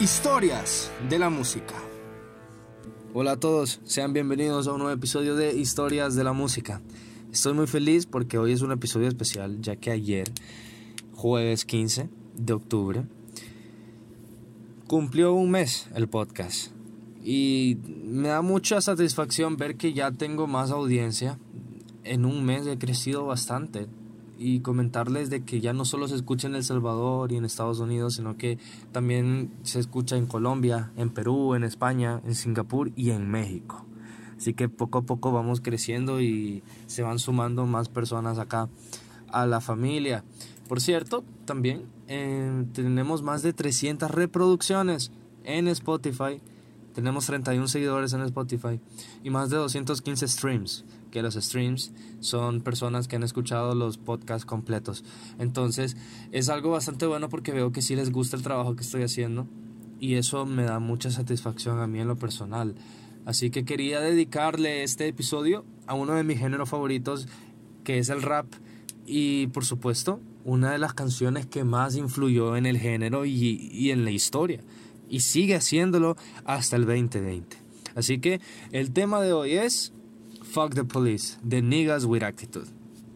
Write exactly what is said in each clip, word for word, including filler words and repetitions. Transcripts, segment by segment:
Historias de la música. Hola a todos, sean bienvenidos a un nuevo episodio de Historias de la música. Estoy muy feliz porque hoy es un episodio especial, ya que ayer, jueves quince de octubre, cumplió un mes el podcast. Y me da mucha satisfacción ver que ya tengo más audiencia. En un mes he crecido bastante. Y comentarles de que ya no solo se escucha en El Salvador y en Estados Unidos, sino que también se escucha en Colombia, en Perú, en España, en Singapur y en México. Así que poco a poco vamos creciendo y se van sumando más personas acá a la familia. Por cierto, también eh, tenemos más de trescientas reproducciones en Spotify. Tenemos treinta y uno seguidores en Spotify y más de doscientos quince streams, que los streams son personas que han escuchado los podcasts completos. Entonces es algo bastante bueno porque veo que sí les gusta el trabajo que estoy haciendo y eso me da mucha satisfacción a mí en lo personal. Así que quería dedicarle este episodio a uno de mis géneros favoritos, que es el rap, y por supuesto una de las canciones que más influyó en el género y, y en la historia. Y sigue haciéndolo hasta el veinte veinte. Así que el tema de hoy es Fuck the Police, de Niggas with Attitude.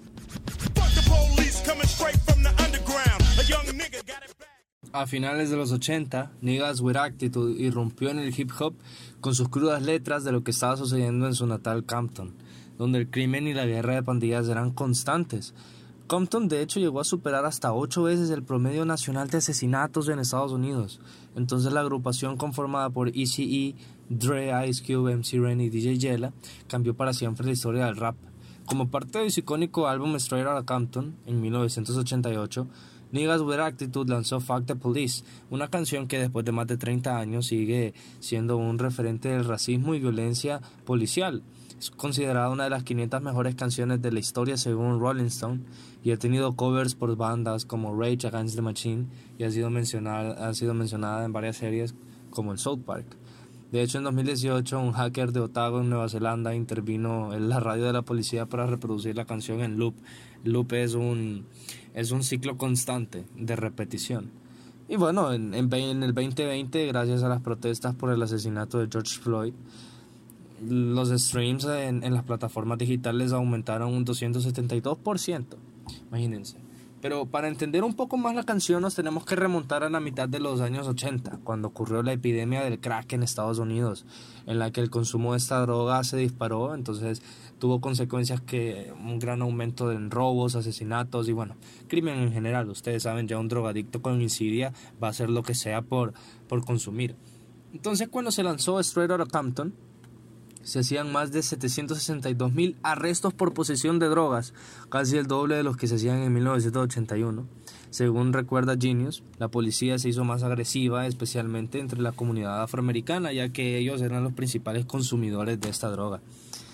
A finales de los ochenta, Niggas with Attitude irrumpió en el hip hop con sus crudas letras de lo que estaba sucediendo en su natal Compton, donde el crimen y la guerra de pandillas eran constantes. Compton de hecho llegó a superar hasta ocho veces el promedio nacional de asesinatos en Estados Unidos. Entonces la agrupación conformada por Eazy-E, Dre, Ice Cube, M C Ren y D J Yella cambió para siempre la historia del rap. Como parte de su icónico álbum Straight Outta Compton en mil novecientos ochenta y ocho, Niggas with Attitude lanzó Fuck the Police, una canción que después de más de treinta años sigue siendo un referente del racismo y violencia policial. Es considerada una de las quinientas mejores canciones de la historia según Rolling Stone y ha tenido covers por bandas como Rage Against the Machine y ha sido mencionada, ha sido mencionada en varias series como en South Park. De hecho, en dos mil dieciocho, un hacker de Otago en Nueva Zelanda intervino en la radio de la policía para reproducir la canción en loop. Loop es un, es un ciclo constante de repetición. Y bueno, en, en, en el veinte veinte, gracias a las protestas por el asesinato de George Floyd, los streams en, en las plataformas digitales aumentaron un doscientos setenta y dos por ciento. Imagínense. Pero para entender un poco más la canción nos tenemos que remontar a la mitad de los años ochenta, cuando ocurrió la epidemia del crack en Estados Unidos, en la que el consumo de esta droga se disparó. Entonces tuvo consecuencias que un gran aumento en robos, asesinatos y bueno, crimen en general. Ustedes saben, ya un drogadicto con insidia va a hacer lo que sea por, por consumir. Entonces cuando se lanzó Straight Outta Compton, se hacían más de setecientos sesenta y dos mil arrestos por posesión de drogas, casi el doble de los que se hacían en mil novecientos ochenta y uno. Según recuerda Genius, la policía se hizo más agresiva, especialmente entre la comunidad afroamericana, ya que ellos eran los principales consumidores de esta droga.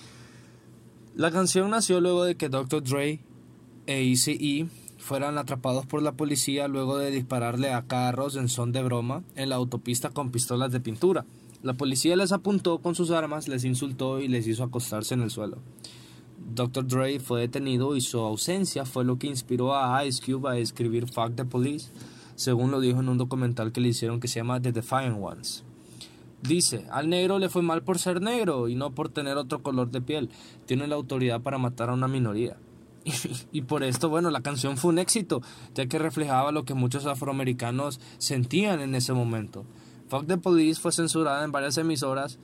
La canción nació luego de que doctor Dre e Eazy-E fueran atrapados por la policía luego de dispararle a carros en son de broma en la autopista con pistolas de pintura. La policía les apuntó con sus armas, les insultó y les hizo acostarse en el suelo. doctor Dre fue detenido y su ausencia fue lo que inspiró a Ice Cube a escribir Fuck the Police, según lo dijo en un documental que le hicieron que se llama The Defiant Ones. Dice, al negro le fue mal por ser negro y no por tener otro color de piel. Tiene la autoridad para matar a una minoría. Y por esto, bueno, la canción fue un éxito, ya que reflejaba lo que muchos afroamericanos sentían en ese momento. Fuck the Police fue censurada en varias emisoras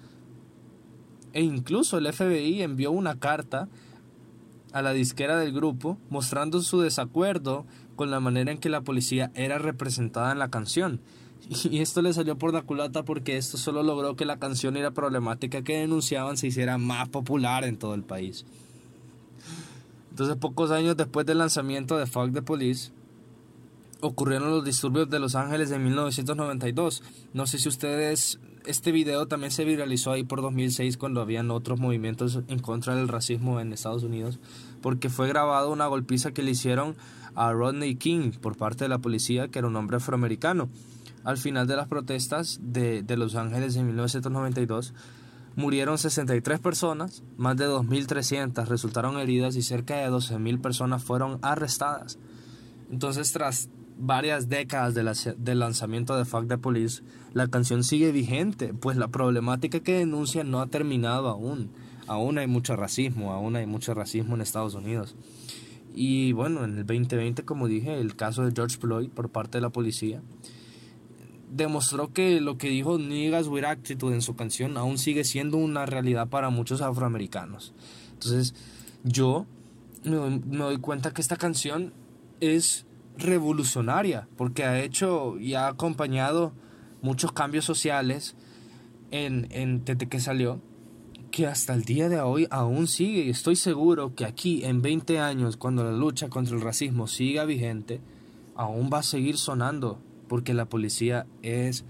e incluso el F B I envió una carta a la disquera del grupo mostrando su desacuerdo con la manera en que la policía era representada en la canción. Y esto le salió por la culata porque esto solo logró que la canción y la problemática que denunciaban se hiciera más popular en todo el país. Entonces, pocos años después del lanzamiento de Fuck the Police, ocurrieron los disturbios de Los Ángeles en mil novecientos noventa y dos. No sé si ustedes... Este video también se viralizó ahí por dos mil seis cuando habían otros movimientos en contra del racismo en Estados Unidos, porque fue grabado una golpiza que le hicieron a Rodney King por parte de la policía, que era un hombre afroamericano. Al final de las protestas de, de Los Ángeles en mil novecientos noventa y dos, murieron sesenta y tres personas, más de dos mil trescientas resultaron heridas y cerca de doce mil personas fueron arrestadas. Entonces, tras varias décadas de la, del lanzamiento de Fuck the Police, la canción sigue vigente, pues la problemática que denuncia no ha terminado aún. Aún hay mucho racismo, aún hay mucho racismo en Estados Unidos. Y bueno, en el veinte veinte, como dije, el caso de George Floyd por parte de la policía demostró que lo que dijo Niggas with Attitude en su canción aún sigue siendo una realidad para muchos afroamericanos. Entonces yo me doy, me doy cuenta que esta canción es revolucionaria porque ha hecho y ha acompañado muchos cambios sociales en, en, desde que salió, que hasta el día de hoy aún sigue. Y estoy seguro que aquí en veinte años, cuando la lucha contra el racismo siga vigente, aún va a seguir sonando, porque la policía es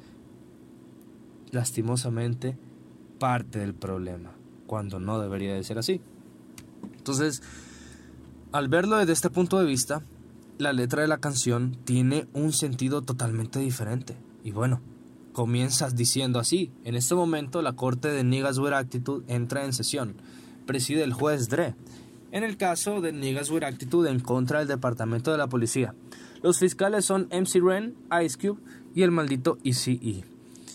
lastimosamente parte del problema, cuando no debería de ser así. Entonces, al verlo desde este punto de vista, la letra de la canción tiene un sentido totalmente diferente. Y bueno, comienzas diciendo así: en este momento la corte de Niggas with Attitude entra en sesión. Preside el juez Dre. En el caso de Niggas with Attitude en contra del departamento de la policía, los fiscales son M C Ren, Ice Cube y el maldito Eazy-E.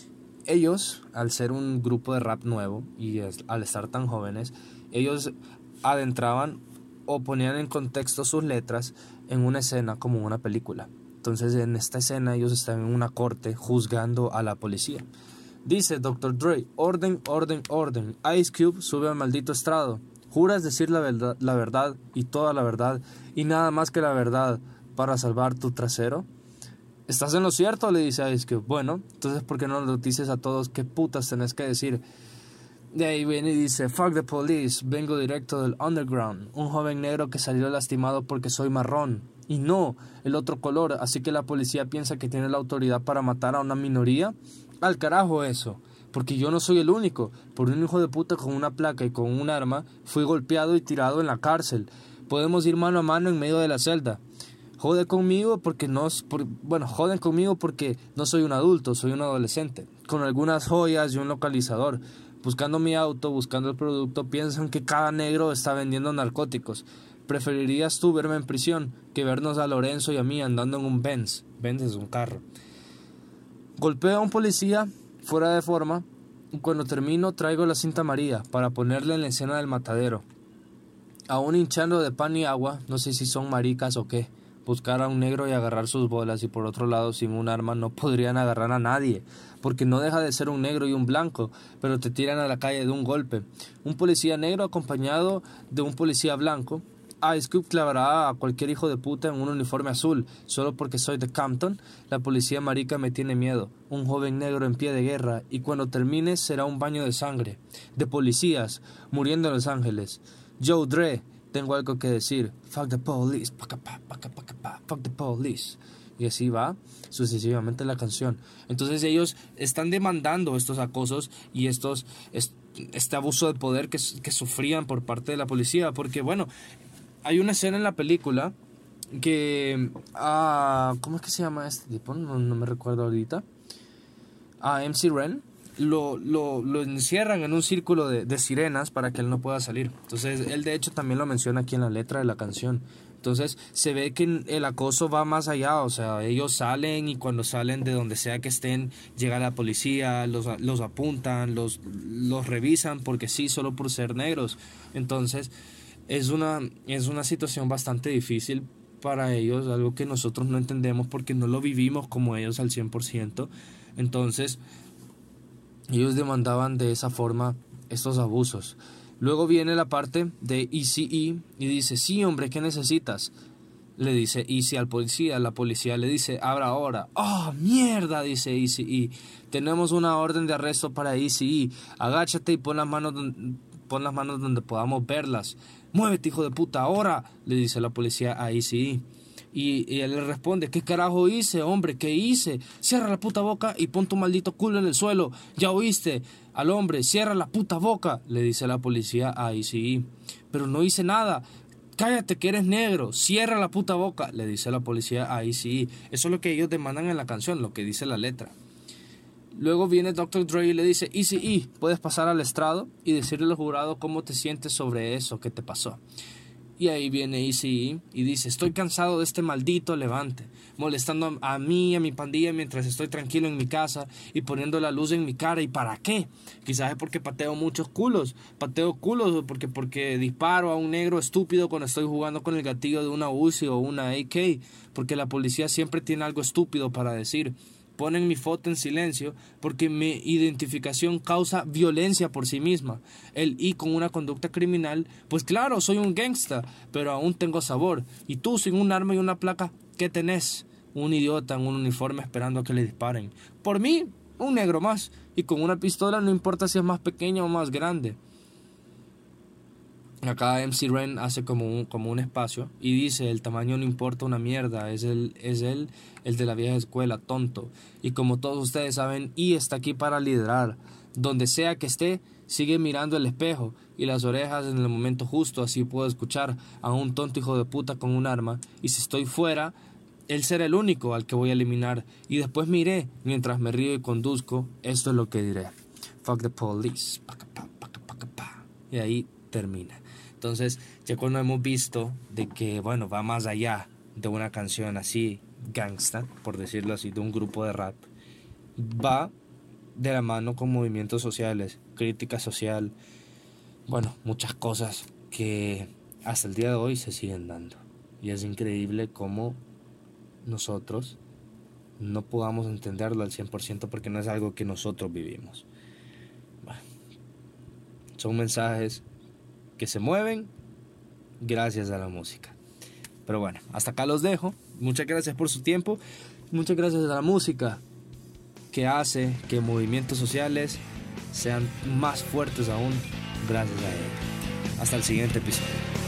Ellos, al ser un grupo de rap nuevo y es, al estar tan jóvenes, ellos adentraban o ponían en contexto sus letras en una escena como una película. Entonces, en esta escena ellos están en una corte juzgando a la policía. Dice doctor Dre: orden, orden, orden. Ice Cube sube al maldito estrado. ¿Juras decir la verdad, la verdad y toda la verdad y nada más que la verdad para salvar tu trasero? ¿Estás en lo cierto?, le dice Ice Cube. Bueno, entonces ¿por qué no nos dices a todos qué putas tenés que decir? De ahí viene y dice: fuck the police, vengo directo del underground, un joven negro que salió lastimado porque soy marrón y no el otro color, así que la policía piensa que tiene la autoridad para matar a una minoría. Al carajo eso, porque yo no soy el único. Por un hijo de puta con una placa y con un arma fui golpeado y tirado en la cárcel. Podemos ir mano a mano en medio de la celda. Jode conmigo porque no, por, bueno, joden conmigo porque no soy un adulto, soy un adolescente, con algunas joyas y un localizador. Buscando mi auto, buscando el producto, piensan que cada negro está vendiendo narcóticos. ¿Preferirías tú verme en prisión que vernos a Lorenzo y a mí andando en un Benz? Benz es un carro. Golpeo a un policía fuera de forma y cuando termino traigo la cinta amarilla para ponerle en la escena del matadero. Aún hinchando de pan y agua, no sé si son maricas o qué, buscar a un negro y agarrar sus bolas, y por otro lado sin un arma no podrían agarrar a nadie, porque no deja de ser un negro y un blanco, pero te tiran a la calle de un golpe. Un policía negro acompañado de un policía blanco. Ice Cube clavará a cualquier hijo de puta en un uniforme azul, solo porque soy de Compton. La policía marica me tiene miedo, un joven negro en pie de guerra, y cuando termine será un baño de sangre, de policías, muriendo en Los Ángeles. Joe Dre, tengo algo que decir. Fuck the police, fuck the police. Y así va sucesivamente la canción. Entonces ellos están demandando estos acosos y estos este abuso de poder que, que sufrían por parte de la policía, porque bueno, hay una escena en la película que uh, ¿cómo es que se llama este tipo? No, no me recuerdo ahorita. A M C Ren Lo, lo, lo encierran en un círculo de, de sirenas para que él no pueda salir. Entonces él de hecho también lo menciona aquí en la letra de la canción. Entonces se ve que el acoso va más allá, o sea, ellos salen y cuando salen de donde sea que estén, llega la policía, los, los apuntan, los, los revisan porque sí, solo por ser negros. Entonces es una, es una situación bastante difícil para ellos, algo que nosotros no entendemos porque no lo vivimos como ellos al cien por ciento. Entonces ellos demandaban de esa forma estos abusos. Luego viene la parte de Eazy-E y dice: sí, hombre, ¿qué necesitas? Le dice Eazy al policía. La policía le dice: abra ahora. ¡Oh, mierda!, dice Eazy-E. Tenemos una orden de arresto para Eazy-E. Agáchate y pon las manos donde, pon las manos donde podamos verlas. Muévete, hijo de puta, ahora, le dice la policía a Eazy-E. Y, y él le responde: ¿qué carajo hice, hombre? ¿Qué hice? Cierra la puta boca y pon tu maldito culo en el suelo. ¿Ya oíste? Al hombre, cierra la puta boca, le dice la policía a Eazy-E. Pero no hice nada. Cállate que eres negro. Cierra la puta boca, le dice la policía a Eazy-E. Eso es lo que ellos demandan en la canción, lo que dice la letra. Luego viene doctor Dre y le dice: Eazy-E, puedes pasar al estrado y decirle al jurado cómo te sientes sobre eso que te pasó. Y ahí viene Eazy-E y dice: estoy cansado de este maldito Levante, molestando a, a mí y a mi pandilla mientras estoy tranquilo en mi casa y poniendo la luz en mi cara. ¿Y para qué? Quizás es porque pateo muchos culos. Pateo culos porque, porque disparo a un negro estúpido cuando estoy jugando con el gatillo de una Uzi o una A K. Porque la policía siempre tiene algo estúpido para decir. Ponen mi foto en silencio porque mi identificación causa violencia por sí misma. El I con una conducta criminal, pues claro, soy un gangsta, pero aún tengo sabor. Y tú sin un arma y una placa, ¿qué tenés? Un idiota en un uniforme esperando a que le disparen. Por mí, un negro más. Y con una pistola no importa si es más pequeña o más grande. Acá M C Ren hace como un, como un espacio y dice: el tamaño no importa una mierda, es él, es él el de la vieja escuela, tonto. Y como todos ustedes saben, I está aquí para liderar. Donde sea que esté, sigue mirando el espejo y las orejas en el momento justo, así puedo escuchar a un tonto hijo de puta con un arma. Y si estoy fuera, él será el único al que voy a eliminar. Y después miré, mientras me río y conduzco, esto es lo que diré: fuck the police. Pa, pa, pa, pa, pa, pa. Y ahí termina. Entonces, ya cuando hemos visto de que, bueno, va más allá de una canción así, gangsta, por decirlo así, de un grupo de rap, va de la mano con movimientos sociales, crítica social, bueno, muchas cosas que hasta el día de hoy se siguen dando. Y es increíble cómo nosotros no podamos entenderlo al cien por ciento porque no es algo que nosotros vivimos. Bueno, son mensajes que se mueven gracias a la música. Pero bueno, hasta acá los dejo. Muchas gracias por su tiempo. Muchas gracias a la música que hace que movimientos sociales sean más fuertes aún gracias a ella. Hasta el siguiente episodio.